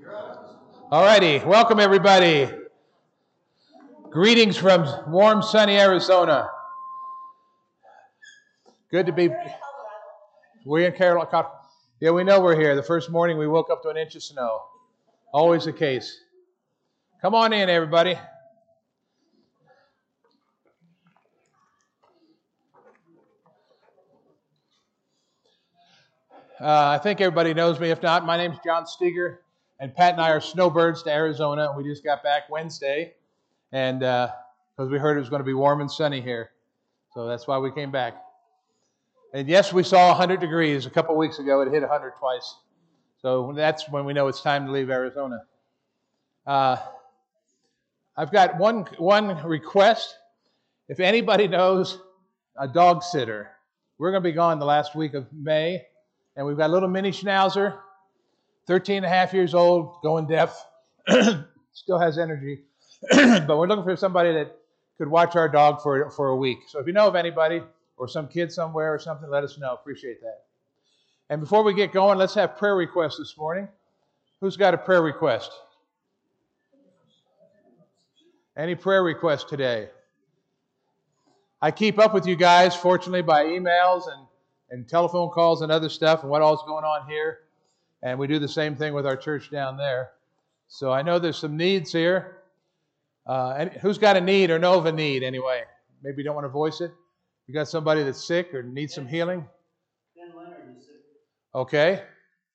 All righty, welcome everybody. Greetings from warm, sunny Arizona. Good to be. We're in Carolina. Yeah, we know we're here. The first morning we woke up to an inch of snow. Always the case. Come on in, everybody. I think everybody knows me. If not, my name's John Steger, and Pat and I are snowbirds to Arizona. We just got back Wednesday, and because we heard it was going to be warm and sunny here, so that's why we came back. And yes, we saw 100 degrees a couple weeks ago. It hit 100 twice, so that's when we know it's time to leave Arizona. I've got one request. If anybody knows a dog sitter, we're going to be gone the last week of May. And we've got a little mini schnauzer, 13 and a half years old, going deaf, still has energy. But we're looking for somebody that could watch our dog for a week. So if you know of anybody or some kid somewhere or something, let us know. Appreciate that. And before we get going, let's have prayer requests this morning. Who's got a prayer request? Any prayer requests today? I keep up with you guys, fortunately, by emails and telephone calls and other stuff and what all's going on here. And we do the same thing with our church down there. So I know there's some needs here. Who's got a need or know of a need anyway? Maybe you don't want to voice it. You got somebody that's sick or needs some healing? Ben Leonard is sick. Okay.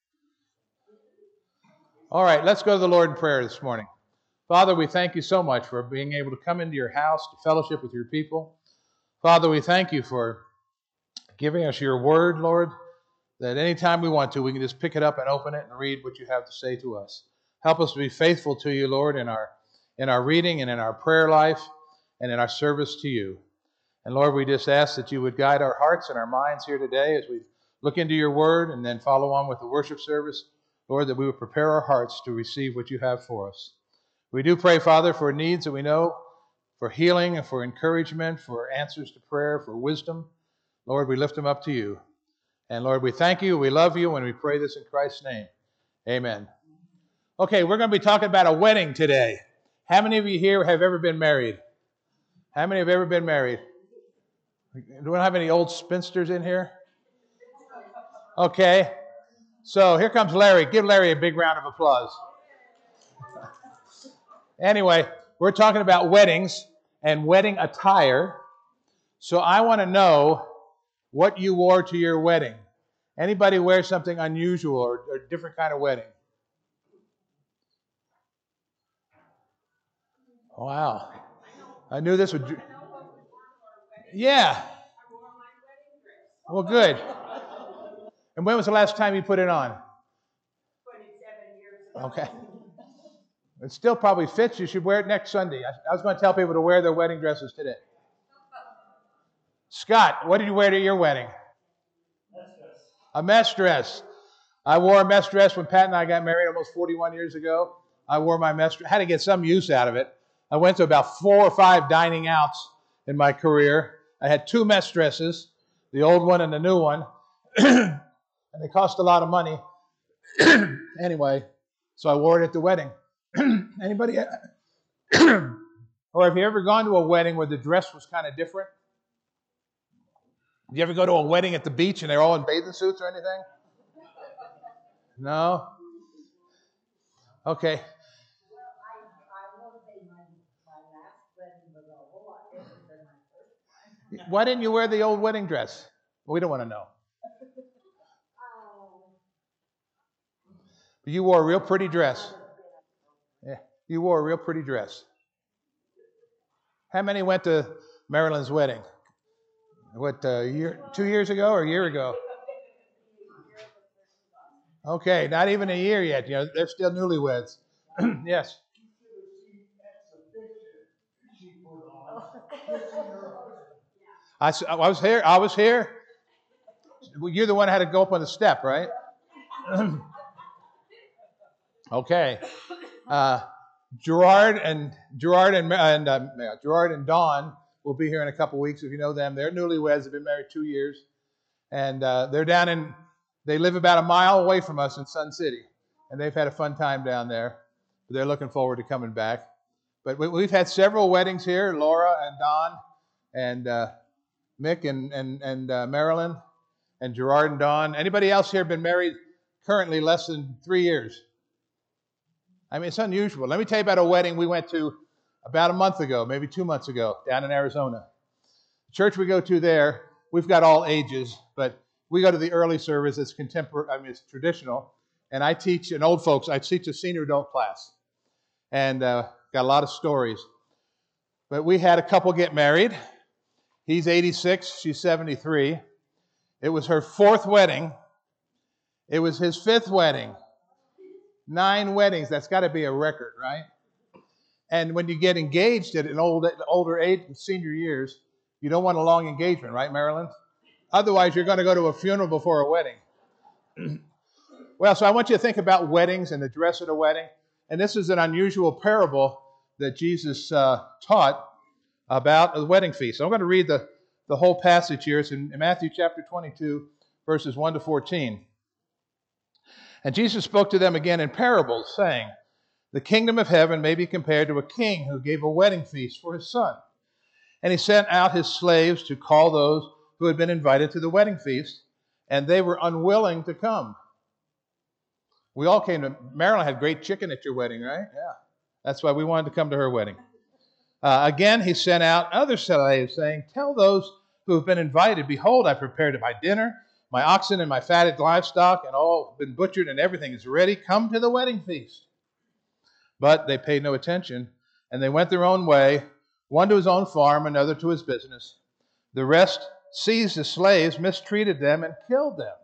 All right, let's go to the Lord in prayer this morning. Father, we thank you so much for being able to come into your house to fellowship with your people. Father, we thank you for giving us your word, Lord, that anytime we want to, we can just pick it up and open it and read what you have to say to us. Help us to be faithful to you, Lord, in our reading and in our prayer life and in our service to you. And Lord, we just ask that you would guide our hearts and our minds here today as we look into your word and then follow on with the worship service. Lord, that we would prepare our hearts to receive what you have for us. We do pray, Father, for needs that we know, for healing and for encouragement, for answers to prayer, for wisdom. Lord, we lift them up to you. And Lord, we thank you, we love you, and we pray this in Christ's name. Amen. Okay, we're going to be talking about a wedding today. How many of you here have ever been married? How many have ever been married? Do we have any old spinsters in here? Okay. So here comes Larry. Give Larry a big round of applause. Anyway, we're talking about weddings and wedding attire. So I want to know what you wore to your wedding. Anybody wear something unusual or a different kind of wedding? Wow. I knew this would... Yeah. Well, good. And when was the last time you put it on? 27 years ago. Okay. It still probably fits. You should wear it next Sunday. I was going to tell people to wear their wedding dresses today. Scott, what did you wear to your wedding? A mess dress. I wore a mess dress when Pat and I got married almost 41 years ago. I wore my mess dress. Had to get some use out of it. I went to about 4 or 5 dining outs in my career. I had 2 mess dresses, the old one and the new one, and they cost a lot of money. Anyway, so I wore it at the wedding. Anybody? Or have you ever gone to a wedding where the dress was kind of different? Did you ever go to a wedding at the beach and they're all in bathing suits or anything? No? Okay. Why didn't you wear the old wedding dress? We don't want to know. But you wore a real pretty dress. Yeah, you wore a real pretty dress. How many went to Marilyn's wedding? What, 2 years ago or a year ago? Okay, not even a year yet. You know, they're still newlyweds. Yes. I was here. I was here. Well, you're the one who had to go up on the step, right? Okay. Gerard and Dawn will be here in a couple weeks. If you know them, they're newlyweds. They've been married 2 years, and they're down in. They live about a mile away from us in Sun City. and they've had a fun time down there. They're looking forward to coming back. But we've had several weddings here, Laura and Don, and Mick and Marilyn, and Gerard and Don. Anybody else here been married currently less than 3 years? I mean, it's unusual. Let me tell you about a wedding we went to about a month ago, maybe 2 months ago, down in Arizona. The church we go to there, we've got all ages, but we go to the early service. It's contemporary, I mean, it's traditional. And I teach an old folks, I teach a senior adult class. And got a lot of stories. But we had a couple get married. He's 86, she's 73. It was her 4th wedding. It was his 5th wedding. 9 weddings, that's got to be a record, right? And when you get engaged at an older age, senior years, you don't want a long engagement, right, Marilyn? Otherwise, you're going to go to a funeral before a wedding. Well, so I want you to think about weddings and the dress at a wedding. And this is an unusual parable that Jesus taught about the wedding feast. So I'm going to read the whole passage here. It's in Matthew chapter 22, verses 1 to 14. And Jesus spoke to them again in parables, saying, "The kingdom of heaven may be compared to a king who gave a wedding feast for his son. And he sent out his slaves to call those who had been invited to the wedding feast, and they were unwilling to come." We all came to, Marilyn had great chicken at your wedding, right? Yeah. That's why we wanted to come to her wedding. Again, he sent out other slaves, saying, "Tell those who have been invited, behold, I prepared my dinner. My oxen and my fatted livestock and all have been butchered, and everything is ready. Come to the wedding feast." But they paid no attention, and they went their own way, one to his own farm, another to his business. The rest seized the slaves, mistreated them, and killed them.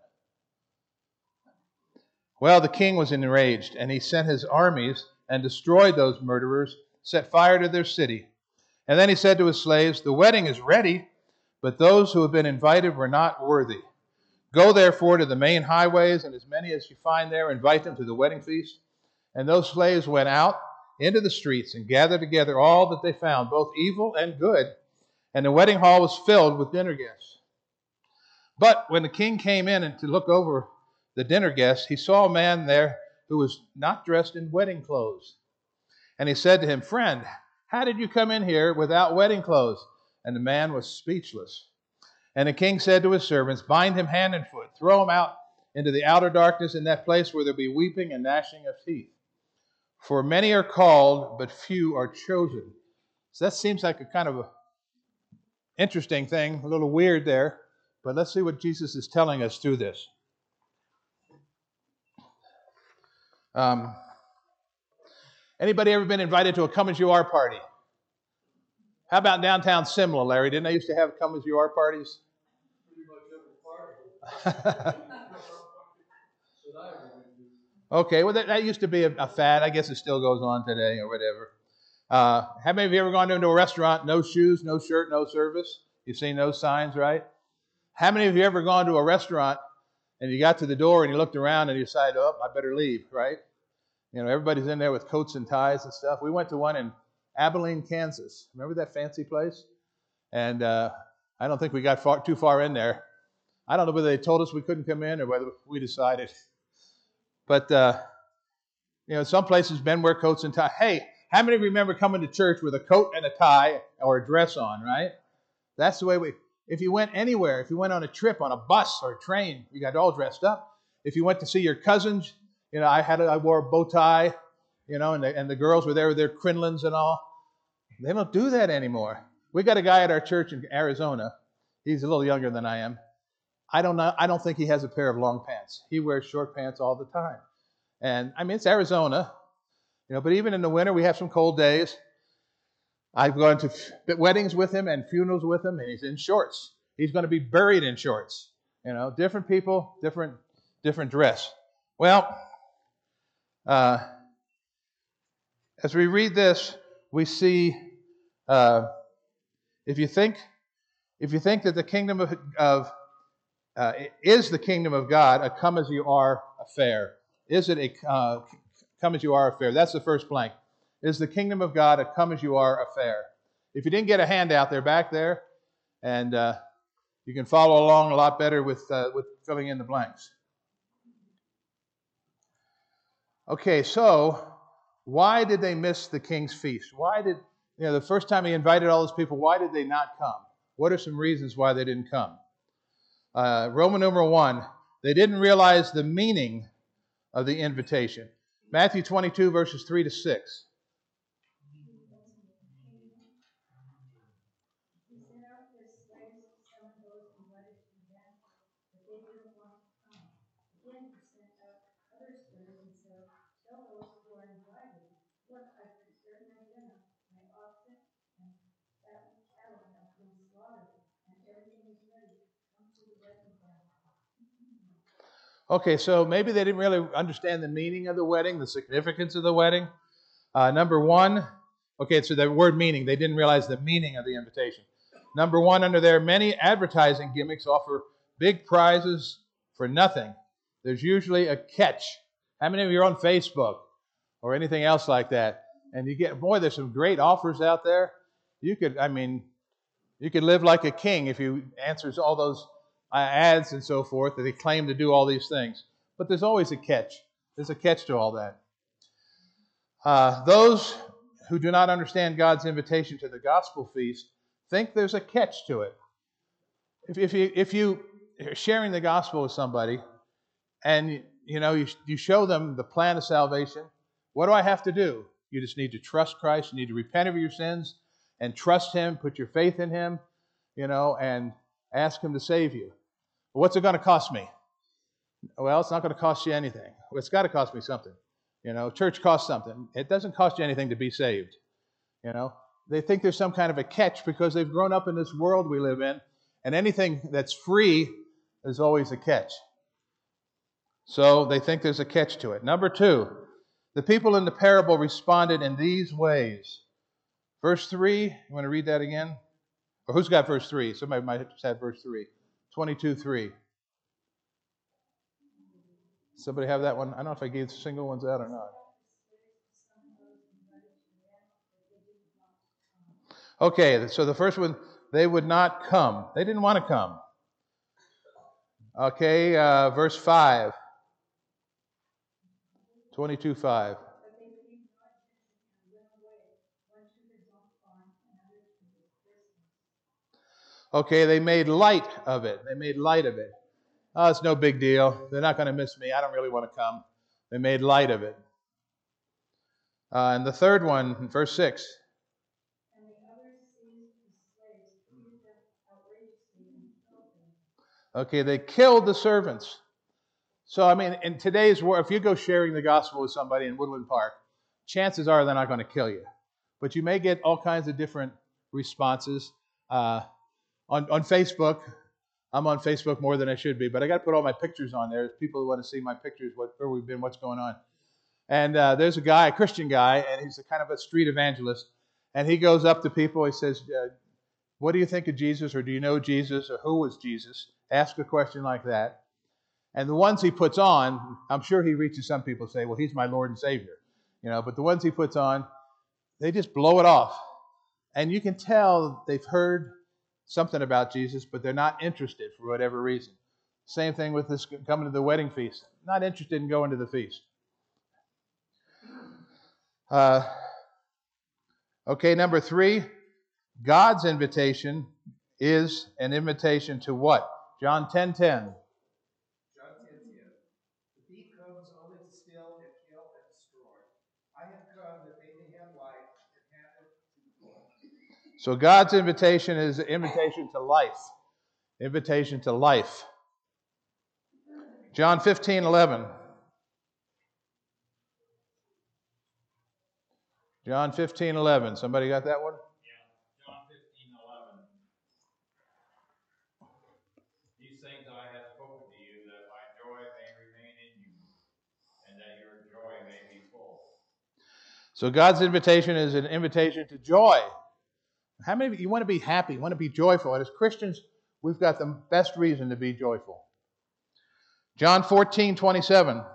Well, the king was enraged, and he sent his armies and destroyed those murderers, set fire to their city. And then he said to his slaves, "The wedding is ready, but those who have been invited were not worthy. Go therefore to the main highways, and as many as you find there, invite them to the wedding feast." And those slaves went out into the streets and gathered together all that they found, both evil and good, and the wedding hall was filled with dinner guests. But when the king came in and to look over the dinner guests, he saw a man there who was not dressed in wedding clothes. And he said to him, "Friend, how did you come in here without wedding clothes?" And the man was speechless. And the king said to his servants, "Bind him hand and foot, throw him out into the outer darkness, in that place where there will be weeping and gnashing of teeth. For many are called, but few are chosen." So that seems like a kind of a interesting thing, a little weird there. But let's see what Jesus is telling us through this. Anybody ever been invited to a Come As You Are party? How about downtown Simla, Larry? Didn't they used to have Come As You Are parties? Okay, well, that used to be a fad. I guess it still goes on today or whatever. How many of you ever gone into a restaurant, no shoes, no shirt, no service? You've seen those signs, right? How many of you ever gone to a restaurant and you got to the door and you looked around and you decided, "Oh, I better leave," right? You know, everybody's in there with coats and ties and stuff. We went to one in Abilene, Kansas. Remember that fancy place? And I don't think we got too far in there. I don't know whether they told us we couldn't come in or whether we decided. But, you know, some places men wear coats and ties. Hey, how many of you remember coming to church with a coat and a tie or a dress on, right? That's the way if you went anywhere, if you went on a trip, on a bus or a train, you got all dressed up. If you went to see your cousins, you know, I wore a bow tie, you know, and the girls were there with their crinolines and all. They don't do that anymore. We got a guy at our church in Arizona. He's a little younger than I am. I don't think he has a pair of long pants. He wears short pants all the time. And I mean, it's Arizona, you know, but even in the winter, we have some cold days. I've gone to weddings with him and funerals with him, and he's in shorts. He's going to be buried in shorts. You know, different people, different dress. Well, as we read this, we see if you think that the kingdom is the kingdom of God a come as you are affair? Is it a come as you are affair? That's the first blank. Is the kingdom of God a come as you are affair? If you didn't get a handout, they're back there, and you can follow along a lot better with filling in the blanks. Okay, so why did they miss the king's feast? Why did, the first time he invited all those people, why did they not come? What are some reasons why they didn't come? Roman numeral 1, they didn't realize the meaning of the invitation. Matthew 22, verses 3 to 6. Okay, so maybe they didn't really understand the meaning of the wedding, the significance of the wedding. Number 1, okay, so the word meaning, they didn't realize the meaning of the invitation. Number 1, under there, many advertising gimmicks offer big prizes for nothing. There's usually a catch. How many of you are on Facebook or anything else like that? And you get, boy, there's some great offers out there. You could live like a king if you answers all those ads and so forth that they claim to do all these things. But there's always a catch. There's a catch to all that. Those who do not understand God's invitation to the gospel feast think there's a catch to it. If you are sharing the gospel with somebody and you show them the plan of salvation, what do I have to do? You just need to trust Christ. You need to repent of your sins and trust Him, put your faith in Him, and ask Him to save you. What's it going to cost me? Well, it's not going to cost you anything. Well, it's got to cost me something. Church costs something. It doesn't cost you anything to be saved. They think there's some kind of a catch because they've grown up in this world we live in, and anything that's free is always a catch. So they think there's a catch to it. Number 2, the people in the parable responded in these ways. Verse 3, you want to read that again? Or who's got verse 3? Somebody might have said verse 3. 22:3. Somebody have that one? I don't know if I gave single ones out or not. Okay, so the first one, they would not come. They didn't want to come. Okay, verse 5. 22:5. Okay, they made light of it. They made light of it. Oh, it's no big deal. They're not going to miss me. I don't really want to come. They made light of it. And the third one, verse 6. Okay, they killed the servants. So, in today's world, if you go sharing the gospel with somebody in Woodland Park, chances are they're not going to kill you. But you may get all kinds of different responses. On Facebook, I'm on Facebook more than I should be, but I got to put all my pictures on there. There's people who want to see my pictures, where we've been, what's going on. And there's a guy, a Christian guy, and he's a kind of a street evangelist. And he goes up to people. He says, what do you think of Jesus? Or do you know Jesus? Or who was Jesus? Ask a question like that. And the ones he puts on, I'm sure he reaches some people say, well, he's my Lord and Savior. But the ones he puts on, they just blow it off. And you can tell they've heard something about Jesus, but they're not interested for whatever reason. Same thing with this coming to the wedding feast. Not interested in going to the feast. Okay, number 3, God's invitation is an invitation to what? John 10:10. John 10:10. The thief comes only to steal and kill and destroy. I have come that they may have life and have it to the full. So God's invitation is an invitation to life. Invitation to life. John 15:11. John 15:11. Somebody got that one? Yeah, John 15:11. These things I have spoken to you, that my joy may remain in you, and that your joy may be full. So God's invitation is an invitation to joy. How many of you want to be happy, want to be joyful? And as Christians, we've got the best reason to be joyful. John 14:27.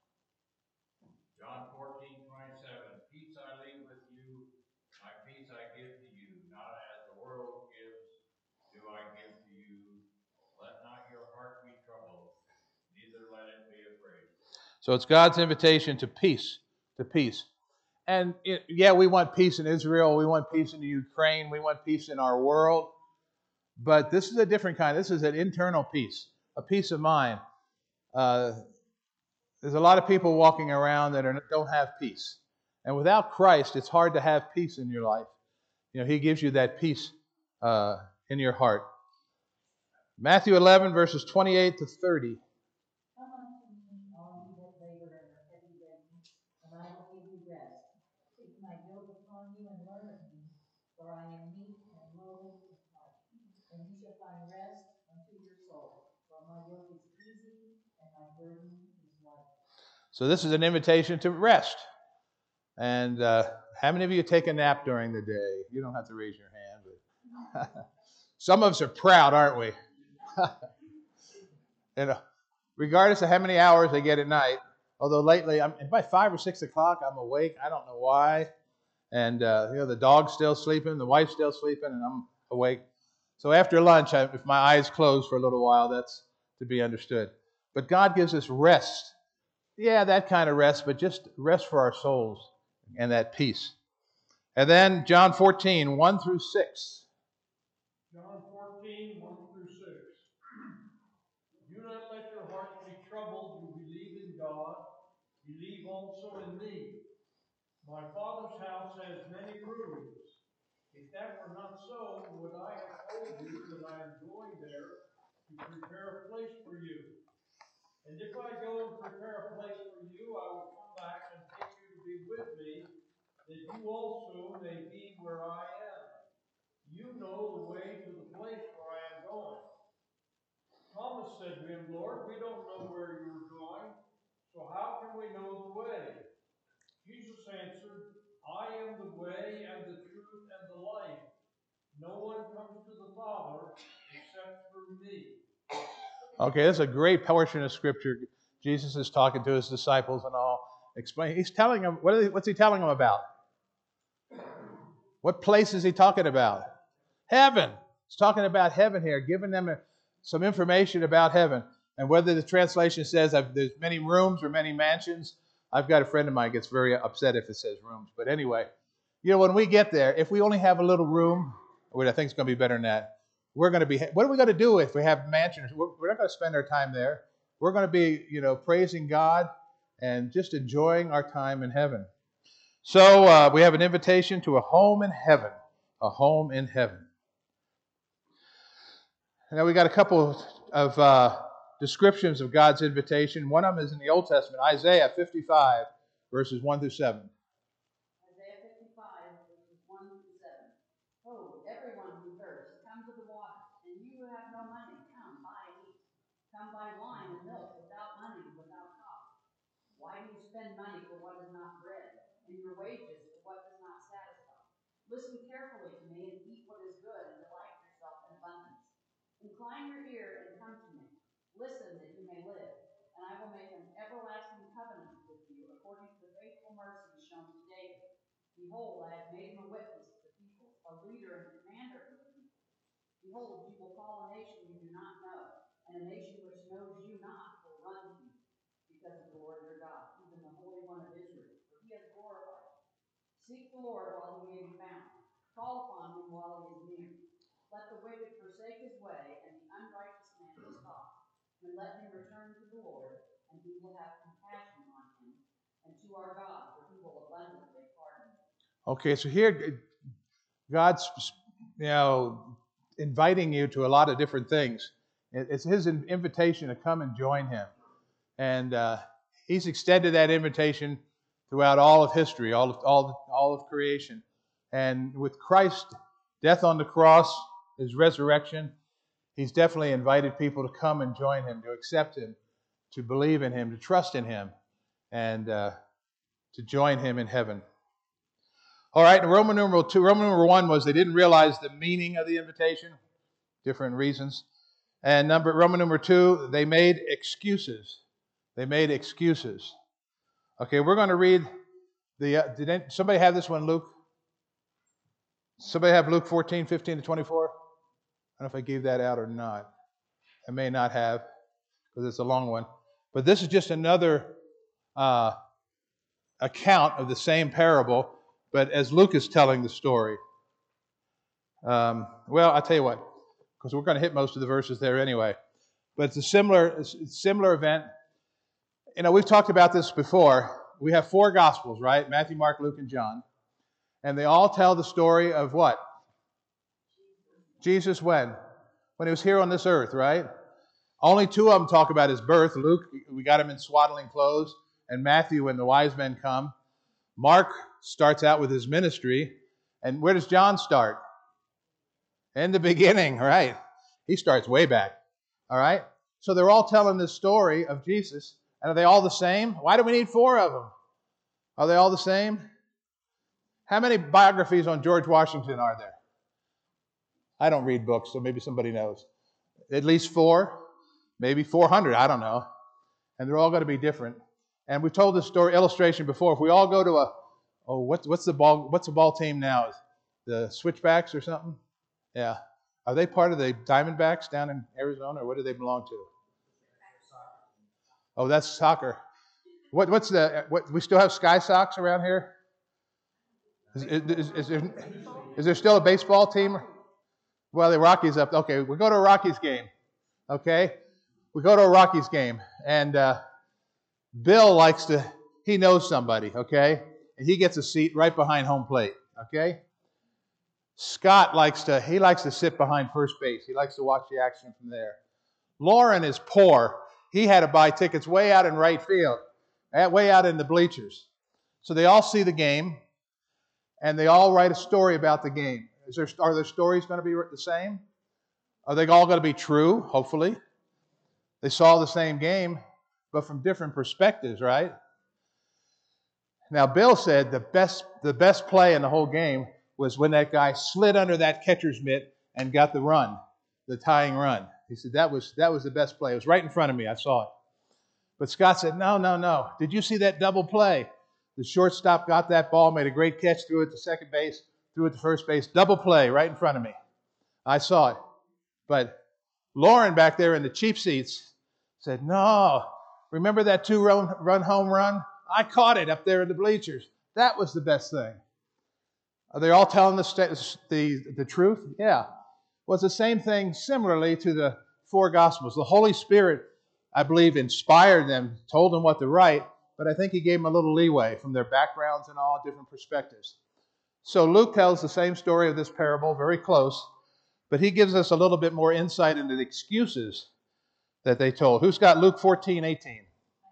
John 14:27. Peace I leave with you, my peace I give to you, not as the world gives, do I give to you. Let not your heart be troubled, neither let it be afraid. So it's God's invitation to peace, to peace. And yeah, we want peace in Israel. We want peace in the Ukraine. We want peace in our world. But this is a different kind. This is an internal peace, a peace of mind. There's a lot of people walking around that don't have peace. And without Christ, it's hard to have peace in your life. You know, He gives you that peace in your heart. Matthew 11, verses 28 to 30. Come unto me, all you that labor and are heavy laden, and I will give you rest. Take my yoke upon you and learn of me, for I am meek and lowly in heart, and you shall find rest unto your soul. For my yoke is easy and my burden is light. So this is an invitation to rest. And how many of you take a nap during the day? You don't have to raise your hand. But some of us are proud, aren't we? You know, regardless of how many hours I get at night. Although lately, by 5 or 6 o'clock, I'm awake. I don't know why. And the dog's still sleeping, the wife's still sleeping, and I'm awake. So after lunch, if my eyes close for a little while, that's to be understood. But God gives us rest. Yeah, that kind of rest, but just rest for our souls and that peace. And then John 14, 1 through 6. John 14, 1 through 6. Do not let your hearts be troubled. You believe in God. Believe also in me. My Father's house has many rooms. If that were not so, would I have told you that I am going there to prepare a place for you? And if I go and prepare a place for you, I will come back and take you to be with me, that you also may be where I am. You know the way to the place where I am going. Thomas said to him, Lord, we don't know where you are going, so how can we know the way? Jesus answered, I am the way and the truth and the life. No one comes to the Father except through me. Okay, that's a great portion of Scripture. Jesus is talking to his disciples and all. He's telling them, what's he telling them about? What place is he talking about? Heaven. He's talking about heaven here, giving them some information about heaven. And whether the translation says there's many rooms or many mansions, I've got a friend of mine who gets very upset if it says rooms. But anyway, when we get there, if we only have a little room, which I think is going to be better than that, what are we going to do if we have mansions? We're not going to spend our time there. We're going to be, praising God and just enjoying our time in heaven. So we have an invitation to a home in heaven, a home in heaven. Now we got a couple of descriptions of God's invitation. One of them is in the Old Testament, Isaiah 55, verses 1 through 7. Isaiah 55, verses 1 through 7. Oh, everyone who thirsts, come to the water, and you who have no money, come, buy and eat. Come buy wine and milk without money and without cost. Why do you spend money for what is not bread, and your wages for what does not satisfy? Listen carefully to me and eat what is good, and delight yourself in abundance. Incline your ear and come to me. Listen that you may live, and I will make an everlasting covenant with you according to the faithful mercy shown to David. Behold, I have made him a witness to the people, a leader and commander of the people. Behold, you will call a nation you do not know, and a nation which knows you not will run to you, because of the Lord your God, even the Holy One of Israel, for he has glorified you. Seek the Lord while he may be found. Call upon him while he is near. Let the wicked forsake his way, and the unrighteous man his thoughts. And let him return to the Lord, and he will have compassion on him, and to our God, for he will abundantly pardon him. Okay, so here God's, inviting you to a lot of different things. It's his invitation to come and join him. And he's extended that invitation throughout all of history, all of creation. And with Christ's death on the cross, his resurrection, he's definitely invited people to come and join him, to accept him, to believe in him, to trust in him, and to join him in heaven. All right, Roman numeral 1 was they didn't realize the meaning of the invitation, different reasons. And Roman number 2, they made excuses. They made excuses. Okay, we're going to read did somebody have this one, Luke? Somebody have Luke 14, 15 to 24? I don't know if I gave that out or not. I may not have, because it's a long one. But this is just another account of the same parable, but as Luke is telling the story. Well, I'll tell you what, because we're going to hit most of the verses there anyway. But it's a similar event. You know, we've talked about this before. We have 4 Gospels, right? Matthew, Mark, Luke, and John. And they all tell the story of what? Jesus when? When he was here on this earth, right? Only 2 of them talk about his birth. Luke, we got him in swaddling clothes. And Matthew, when the wise men come. Mark starts out with his ministry. And where does John start? In the beginning, right? He starts way back, all right? So they're all telling this story of Jesus. And are they all the same? Why do we need 4 of them? Are they all the same? How many biographies on George Washington are there? I don't read books, so maybe somebody knows. At least 4, maybe 400, I don't know. And they're all going to be different. And we told this story illustration before. If we all go to what's the ball team now? The Switchbacks or something? Yeah. Are they part of the Diamondbacks down in Arizona, or what do they belong to? Oh, that's soccer. What we still have Sky Sox around here? Is there still a baseball team? Well, the Rockies up. Okay, we go to a Rockies game. Okay, we go to a Rockies game, and Bill he knows somebody. Okay, and he gets a seat right behind home plate. Okay. Scott likes to sit behind first base. He likes to watch the action from there. Lauren is poor. He had to buy tickets way out in right field, way out in the bleachers. So they all see the game, and they all write a story about the game. Are their stories going to be the same? Are they all going to be true, hopefully? They saw the same game, but from different perspectives, right? Now, Bill said the best play in the whole game was when that guy slid under that catcher's mitt and got the run, the tying run. He said that was the best play. It was right in front of me. I saw it. But Scott said, no. Did you see that double play? The shortstop got that ball, made a great catch, threw it to second base, threw it to first base. Double play right in front of me. I saw it. But Lauren back there in the cheap seats said, no. Remember that 2-run home run? I caught it up there in the bleachers. That was the best thing. Are they all telling the truth? Yeah. Well, it's the same thing similarly to the 4 Gospels. The Holy Spirit, I believe, inspired them, told them what to write, but I think he gave them a little leeway from their backgrounds and all different perspectives. So Luke tells the same story of this parable, very close, but he gives us a little bit more insight into the excuses that they told. Who's got Luke 14:18?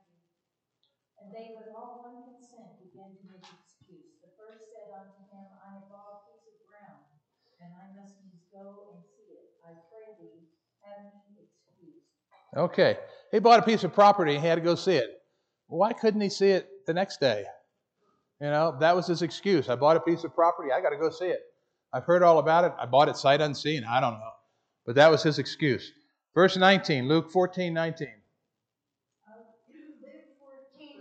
And they with all one consent began to make excuse. The first said unto him, I have bought a piece of ground, and I must needs go and see it. I pray thee, have me excused. Okay. He bought a piece of property and he had to go see it. Why couldn't he see it the next day? You know, that was his excuse. I bought a piece of property. I got to go see it. I've heard all about it. I bought it sight unseen. I don't know. But that was his excuse. Verse 19, Luke 14:19. Luke 14:19.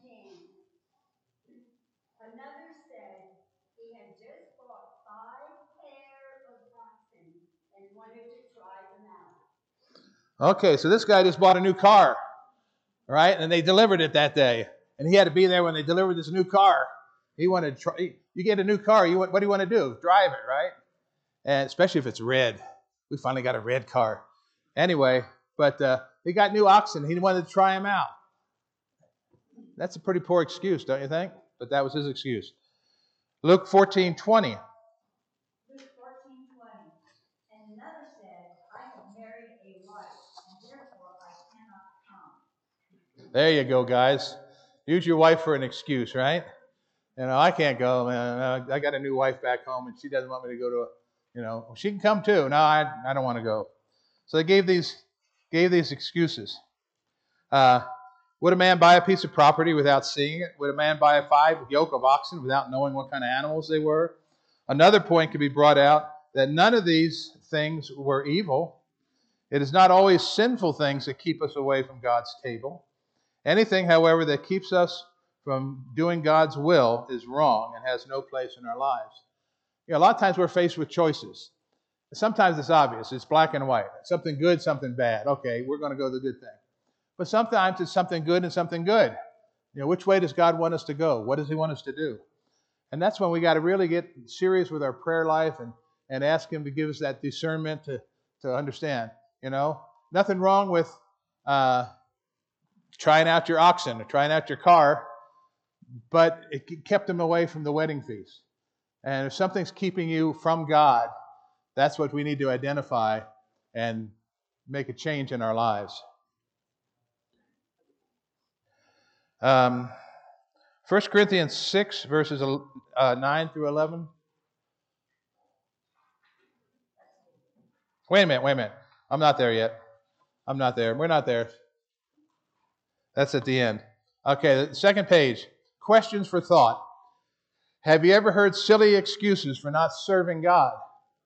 Another said he had just bought 5 pair of oxen and wanted to try them out. Okay, so this guy just bought a new car, right? And they delivered it that day. And he had to be there when they delivered this new car. He wanted to try. You get a new car, what do you want to do? Drive it, right? And especially if it's red. We finally got a red car. Anyway, but he got new oxen. He wanted to try them out. That's a pretty poor excuse, don't you think? But that was his excuse. Luke 14:20. Luke 14:20. And another said, I have married a wife, and therefore I cannot come. There you go, guys. Use your wife for an excuse, right? You know, I can't go, man. I got a new wife back home, and she doesn't want me to go to she can come too. No, I don't want to go. So they gave these excuses. Would a man buy a piece of property without seeing it? Would a man buy a 5 yoke of oxen without knowing what kind of animals they were? Another point could be brought out that none of these things were evil. It is not always sinful things that keep us away from God's table. Anything, however, that keeps us from doing God's will is wrong and has no place in our lives. You know, a lot of times we're faced with choices. Sometimes it's obvious. It's black and white. Something good, something bad. Okay, we're going to go the good thing. But sometimes it's something good and something good. Which way does God want us to go? What does He want us to do? And that's when we got to really get serious with our prayer life and ask Him to give us that discernment to understand. Nothing wrong with trying out your oxen or trying out your car, but it kept them away from the wedding feast. And if something's keeping you from God, that's what we need to identify and make a change in our lives. 1 Corinthians 6, verses 9 through 11. Wait a minute. I'm not there yet. I'm not there. We're not there. That's at the end. Okay, the second page. Questions for thought. Have you ever heard silly excuses for not serving God?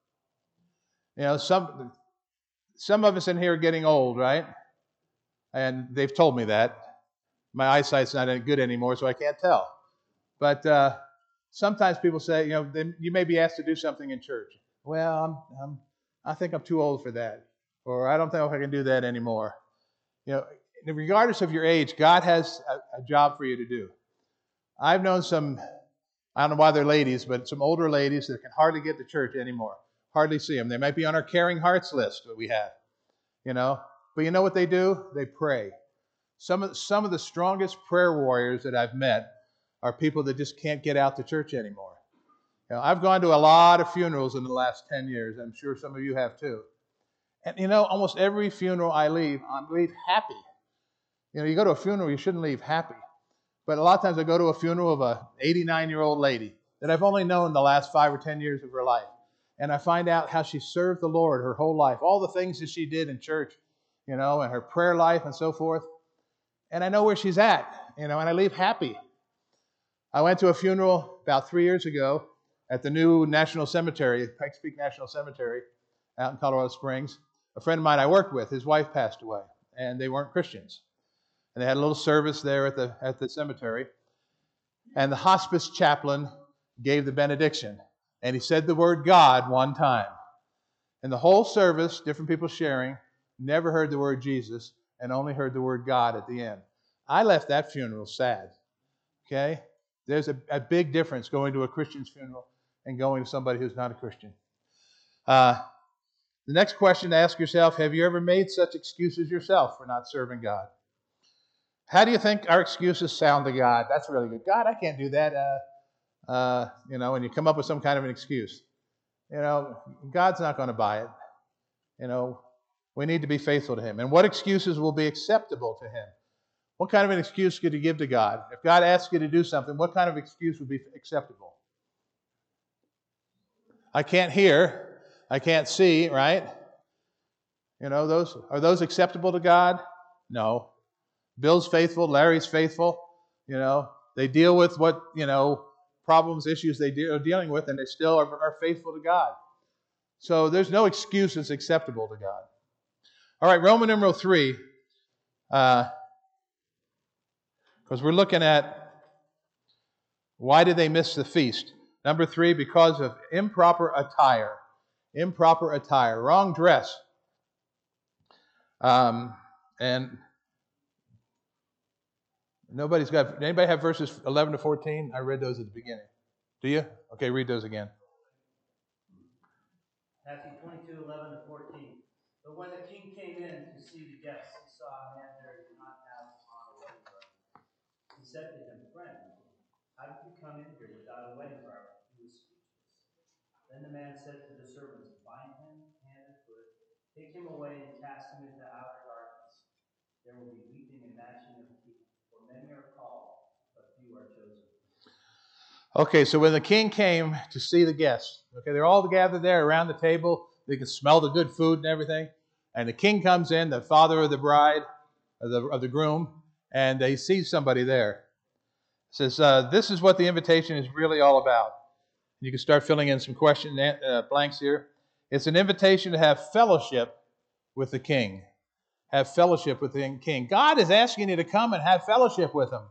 Some of us in here are getting old, right? And they've told me that. My eyesight's not good anymore, so I can't tell. But sometimes people say, you may be asked to do something in church. Well, I think I'm too old for that. Or I don't think I can do that anymore. Regardless of your age, God has a job for you to do. I've known some, I don't know why they're ladies, but some older ladies that can hardly get to church anymore. Hardly see them. They might be on our Caring Hearts list that we have. But you know what they do? They pray. Some of the strongest prayer warriors that I've met are people that just can't get out to church anymore. I've gone to a lot of funerals in the last 10 years. I'm sure some of you have too. And almost every funeral I leave happy. You go to a funeral, you shouldn't leave happy. But a lot of times I go to a funeral of a 89-year-old lady that I've only known the last 5 or 10 years of her life. And I find out how she served the Lord her whole life, all the things that she did in church, and her prayer life and so forth. And I know where she's at, and I leave happy. I went to a funeral about 3 years ago at the new National Cemetery, Pikes Peak National Cemetery, out in Colorado Springs. A friend of mine I worked with, his wife passed away, and they weren't Christians. And they had a little service there at the cemetery. And the hospice chaplain gave the benediction. And he said the word God one time. And the whole service, different people sharing, never heard the word Jesus and only heard the word God at the end. I left that funeral sad. Okay? There's a big difference going to a Christian's funeral and going to somebody who's not a Christian. The next question to ask yourself, have you ever made such excuses yourself for not serving God? How do you think our excuses sound to God? That's really good. God, I can't do that. And you come up with some kind of an excuse. God's not going to buy it. We need to be faithful to Him. And what excuses will be acceptable to Him? What kind of an excuse could you give to God? If God asks you to do something, what kind of excuse would be acceptable? I can't hear. I can't see, right? Are those acceptable to God? No. Bill's faithful. Larry's faithful. They deal with what, problems, issues they are dealing with, and they still are faithful to God. So there's no excuse that's acceptable to God. All right, Roman numeral 3, because we're looking at why did they miss the feast? Number 3, because of improper attire. Improper attire, wrong dress. And anybody have verses 11 to 14? I read those at the beginning. Do you? Okay, read those again. Matthew 22, 11 to 14. But when the king came in to see the guests, he saw a man there who did not have on a wedding garment. He said to him, "Friend, how did you come in here without a wedding garment?" He was speechless. Then the man said to the servants, "Bind him hand and foot, take him away and cast him into outer darkness. There will be weeping and gnashing of teeth, for many are called, but few are chosen." Okay, so when the king came to see the guests, they're all gathered there around the table. They can smell the good food and everything. And the king comes in, the father of the bride, of the groom, and they see somebody there. It says, this is what the invitation is really all about. You can start filling in some question blanks here. It's an invitation to have fellowship with the king. Have fellowship with the king. God is asking you to come and have fellowship with him.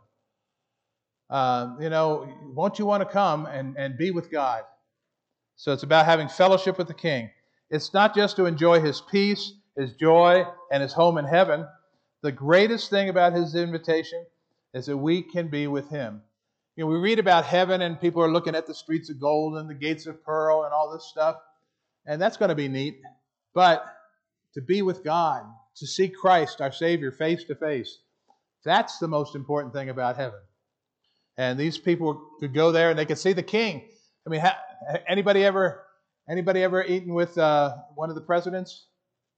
Won't you want to come and be with God? So it's about having fellowship with the king. It's not just to enjoy his peace, his joy, and his home in heaven. The greatest thing about his invitation is that we can be with Him. You know, we read about heaven and people are looking at the streets of gold and the gates of pearl and all this stuff, and that's going to be neat. But to be with God, to see Christ, our Savior, face to face, that's the most important thing about heaven. And these people could go there and they could see the King. I mean, anybody ever eaten with one of the presidents?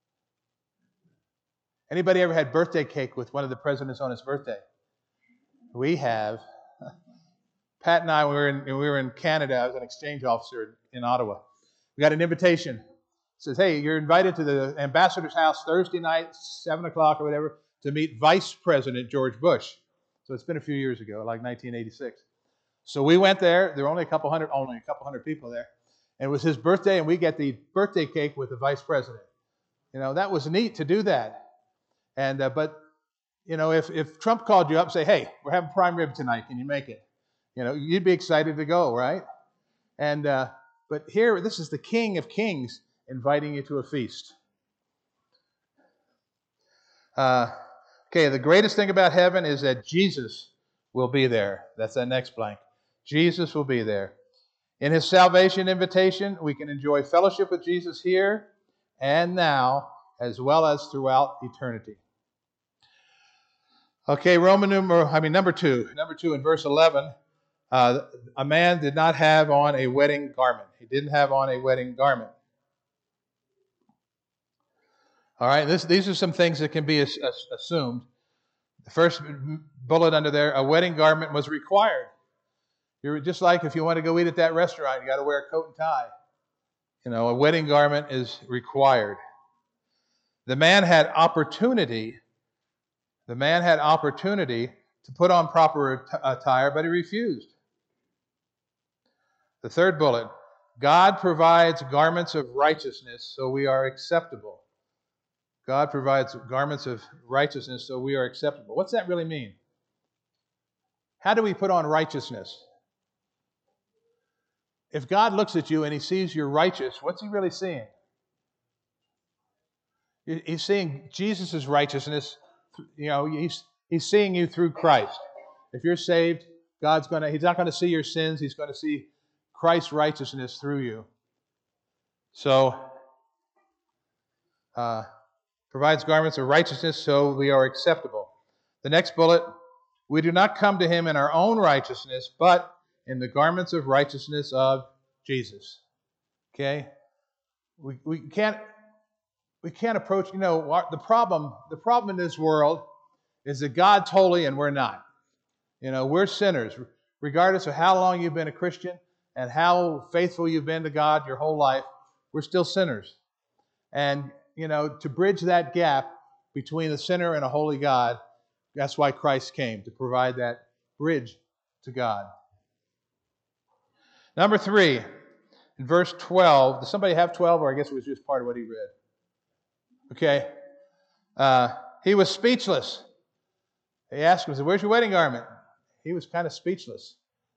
Anybody ever had birthday cake with one of the presidents on his birthday? We have. Pat and I, we were in Canada. I was an exchange officer in Ottawa. We got an invitation. It says, hey, you're invited to the ambassador's house Thursday night, 7 o'clock or whatever, to meet Vice President George Bush. So it's been a few years ago, like 1986. So we went there. There were only a couple hundred people there. And it was his birthday, and we get the birthday cake with the Vice President. You know, that was neat to do that. And but, you know, if Trump called you up and say, hey, we're having prime rib tonight, can you make it? You know, you'd be excited to go, right? And but here, this is the King of Kings inviting you to a feast. Okay, the greatest thing about heaven is that Jesus will be there. That's that next blank. Jesus will be there. In His salvation invitation, we can enjoy fellowship with Jesus here and now, as well as throughout eternity. Okay, number two. Number 2 in verse 11. A man did not have on a wedding garment. He didn't have on a wedding garment. All right, these are some things that can be assumed. The first bullet under there, a wedding garment was required. You're just like if you want to go eat at that restaurant, you got to wear a coat and tie. You know, a wedding garment is required. The man had opportunity to put on proper attire, but he refused. The third bullet, God provides garments of righteousness so we are acceptable. God provides garments of righteousness so we are acceptable. What's that really mean? How do we put on righteousness? If God looks at you and He sees you're righteous, what's He really seeing? He's seeing Jesus' righteousness. You know, He's seeing you through Christ. If you're saved, He's not going to see your sins. He's going to see Christ's righteousness through you. So, provides garments of righteousness so we are acceptable. The next bullet, we do not come to Him in our own righteousness, but in the garments of righteousness of Jesus. Okay? We can't approach, you know, the problem in this world is that God's holy and we're not. You know, we're sinners. Regardless of how long you've been a Christian and how faithful you've been to God your whole life, we're still sinners. And, you know, to bridge that gap between the sinner and a holy God, that's why Christ came, to provide that bridge to God. Number 3, in verse 12, does somebody have 12, or I guess it was just part of what he read? Okay. He was speechless. They asked him, where's your wedding garment? He was kind of speechless.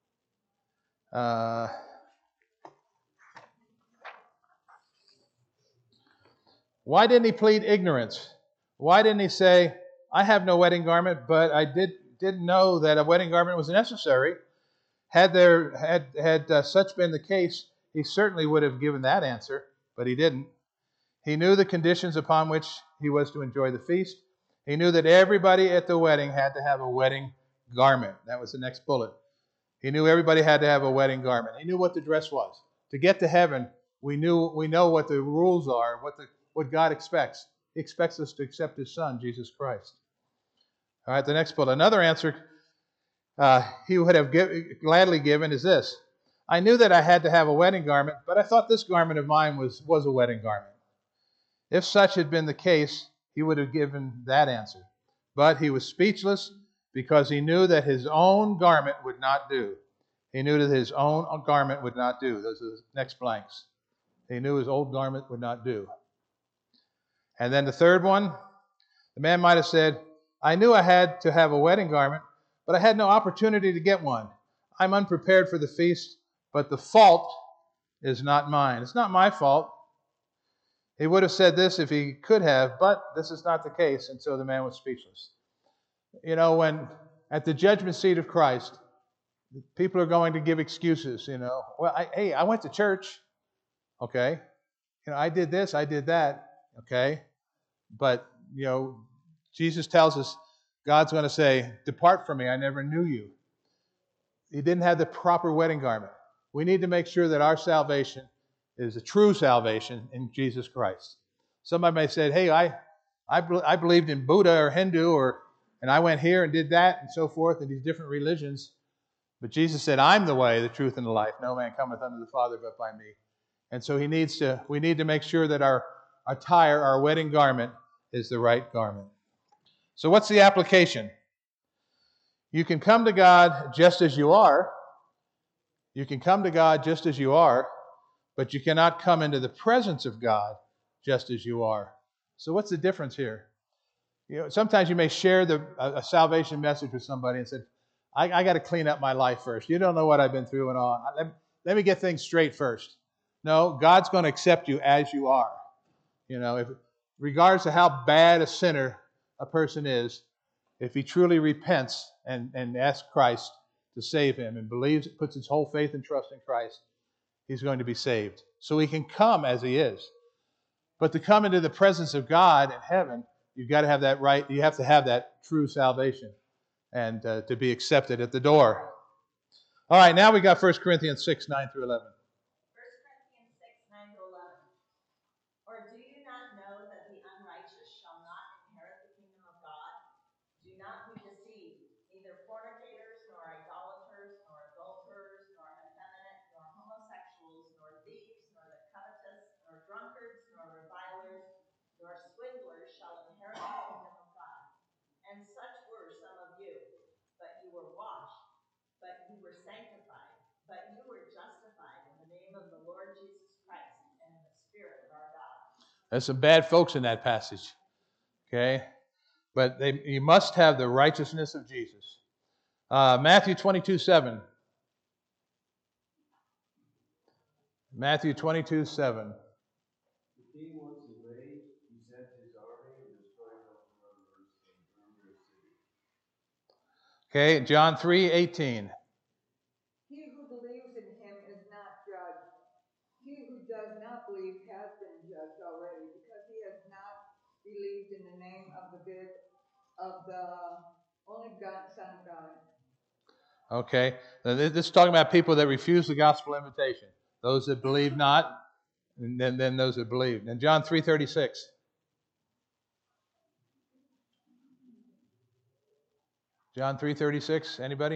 Why didn't he plead ignorance? Why didn't he say, I have no wedding garment, but I didn't know that a wedding garment was necessary? Had such been the case, he certainly would have given that answer, but he didn't. He knew the conditions upon which he was to enjoy the feast. He knew that everybody at the wedding had to have a wedding garment. That was the next bullet. He knew everybody had to have a wedding garment. He knew what the dress was. To get to heaven, we know what the rules are, what God expects. He expects us to accept His Son, Jesus Christ. All right, the next bullet. Another answer he would have gladly given is this. I knew that I had to have a wedding garment, but I thought this garment of mine was a wedding garment. If such had been the case, he would have given that answer. But he was speechless because he knew that his own garment would not do. He knew that his own garment would not do. Those are the next blanks. He knew his old garment would not do. And then the third one, the man might have said, I knew I had to have a wedding garment, but I had no opportunity to get one. I'm unprepared for the feast, but the fault is not mine. It's not my fault. He would have said this if he could have, but this is not the case, and so the man was speechless. You know, when At the judgment seat of Christ, people are going to give excuses, Well, I went to church, okay? I did this, I did that, okay? But, Jesus tells us, God's going to say, depart from me, I never knew you. He didn't have the proper wedding garment. We need to make sure that our salvation is a true salvation in Jesus Christ. Somebody may say, hey, I believed in Buddha or Hindu, and I went here and did that and so forth, and these different religions. But Jesus said, I'm the way, the truth, and the life. No man cometh unto the Father but by me. And so we need to make sure that our attire, our wedding garment, is the right garment. So what's the application? You can come to God just as you are. You can come to God just as you are, but you cannot come into the presence of God just as you are. So what's the difference here? Sometimes you may share a salvation message with somebody and say, I got to clean up my life first. You don't know what I've been through and all. Let me get things straight first. No, God's going to accept you as you are. Regardless of how bad a sinner a person is, if he truly repents and asks Christ to save him and believes, puts his whole faith and trust in Christ, he's going to be saved. So he can come as he is. But to come into the presence of God in heaven, you've got to have that right. You have to have that true salvation and to be accepted at the door. All right, now we got 1 Corinthians 6, 9 through 11. 1 Corinthians 6, 9 to 11. Or do you not know that the unrighteous shall not inherit the kingdom of God? Do not be deceived. Neither fornicators, nor idolaters, nor adulterers, nor effeminate, nor homosexuals, nor thieves, nor the covetous, nor drunkards, nor revilers, nor swindlers shall inherit the kingdom of God. And such were some of you. But you were washed, but you were sanctified, but you were justified in the name of the Lord Jesus Christ and in the Spirit of our God. There's some bad folks in that passage. Okay? But you must have the righteousness of Jesus. Matthew 22, 7. Matthew 22, 7. The king wants to wait. He sent his army and destroyed all the murderers and burned their city. Okay, John 3, 18. He who believes in him is not judged. He who does not believe has been judged already, because he has not believed in the name of the only Son of God. Okay, this is talking about people that refuse the gospel invitation. Those that believe not, and then those that believe. And John 3:36. John 3:36. Anybody?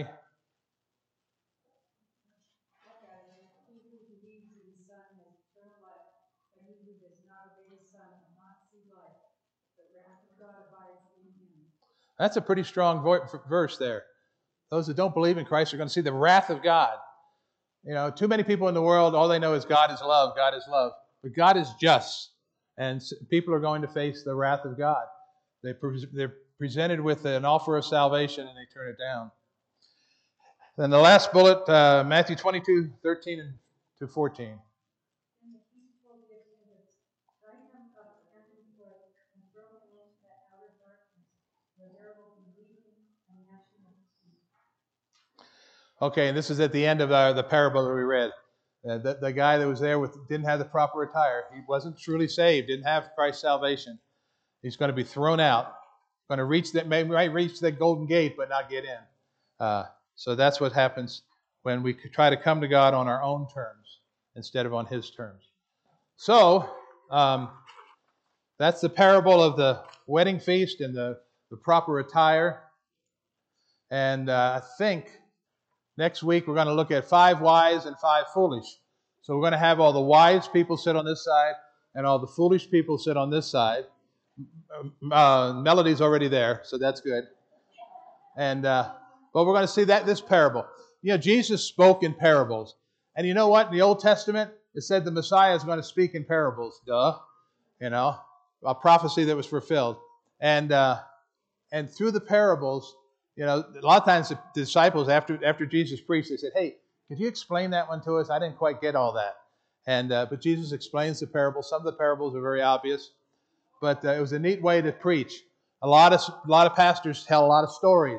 He who believes in the Son has eternal life, but he who does not obey the Son will not see life, but wrath of God abides in him. That's a pretty strong verse there. Those that don't believe in Christ are going to see the wrath of God. Too many people in the world, all they know is God is love, God is love. But God is just, and people are going to face the wrath of God. They're presented with an offer of salvation, and they turn it down. Then the last bullet, Matthew 22, 13 to 14. And the king told the attendants, "Bind him up hand and foot, and throw him into the outer darkness, where there will be weeping and gnashing of teeth." Okay, and this is at the end of the parable that we read. The guy that was there didn't have the proper attire. He wasn't truly saved, didn't have Christ's salvation. He's going to be thrown out. Going to might reach that golden gate, but not get in. So that's what happens when we try to come to God on our own terms instead of on His terms. So that's the parable of the wedding feast and the proper attire. And I think next week we're going to look at 5 wise and 5 foolish. So we're going to have all the wise people sit on this side and all the foolish people sit on this side. Melody's already there, so that's good. And but we're going to see this parable. Jesus spoke in parables. And you know what? In the Old Testament, it said the Messiah is going to speak in parables. Duh. A prophecy that was fulfilled. And through the parables, a lot of times the disciples, after Jesus preached, they said, "Hey, could you explain that one to us? I didn't quite get all that." And but Jesus explains the parables. Some of the parables are very obvious, but it was a neat way to preach. A lot of pastors tell a lot of stories,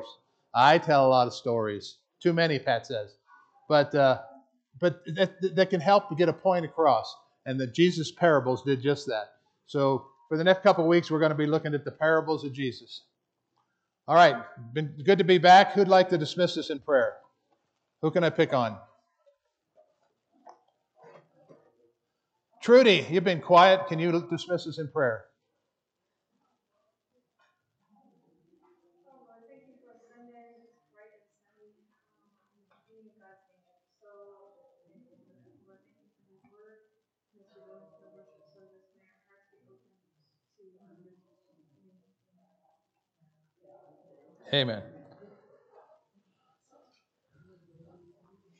I tell a lot of stories. Too many, Pat says. But that can help to get a point across. And the Jesus parables did just that. So for the next couple of weeks, we're going to be looking at the parables of Jesus. All right. Been good to be back. Who'd like to dismiss us in prayer? Who can I pick on? Trudy, you've been quiet. Can you dismiss us in prayer? Amen.